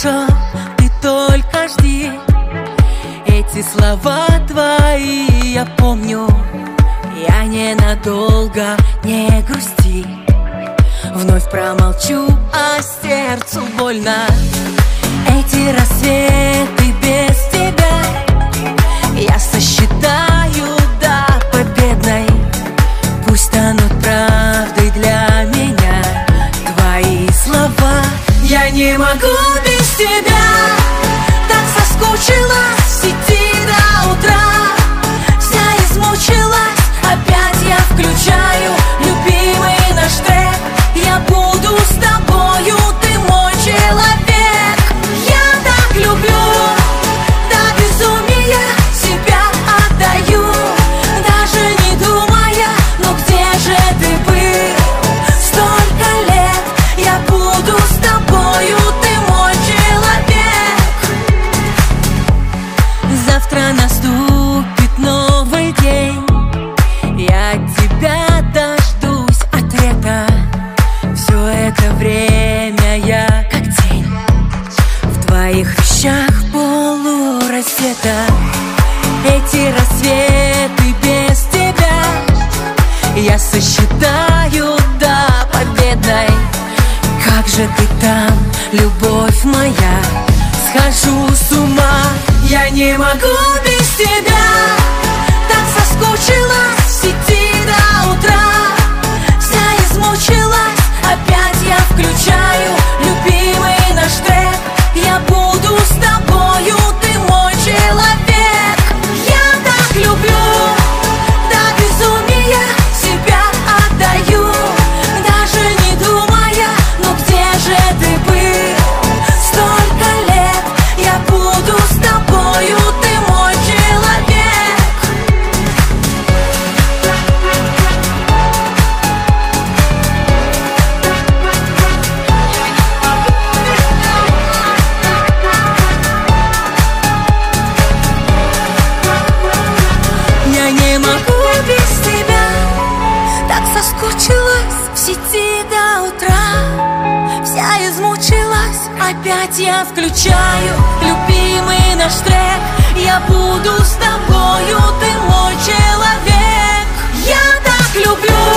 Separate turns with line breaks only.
хорошо, ты только жди. Эти слова твои я помню, я ненадолго, не грусти. Вновь промолчу, а сердцу больно. Эти рассветы без тебя я сосчитаю до победной. Пусть станут правдой для меня твои слова. Я не могу без тебя, так соскучилась в сети до утра. Вся измучилась, опять я включаю любимый наш трек. Я буду с тобою, ты мой человек. Я так люблю, до безумия себя отдаю. Даже не думая, ну где же ты был? Столько лет я буду с тобою, ты мой человек. Завтра наступит новый день, я от тебя дождусь ответа. Все это время я как тень в твоих вещах полураздета. Эти рассветы без тебя я сосчитаю до победной. Как же ты там, любовь моя, схожу с ума. Я не могу без тебя, так соскучилась в сети до утра. Вся измучилась, опять я включаю любимый наш трек. Я буду с тобою, ты мой человек. Я так люблю, до безумия себя отдаю. Даже не думая, ну где же ты был? Столько лет я буду с тобою, ты мой человек. Я не могу без тебя, так соскучилась в сети до утра. Вся измучилась, опять я включаю любимый наш трек. Я буду с тобою, ты мой человек. Я так люблю.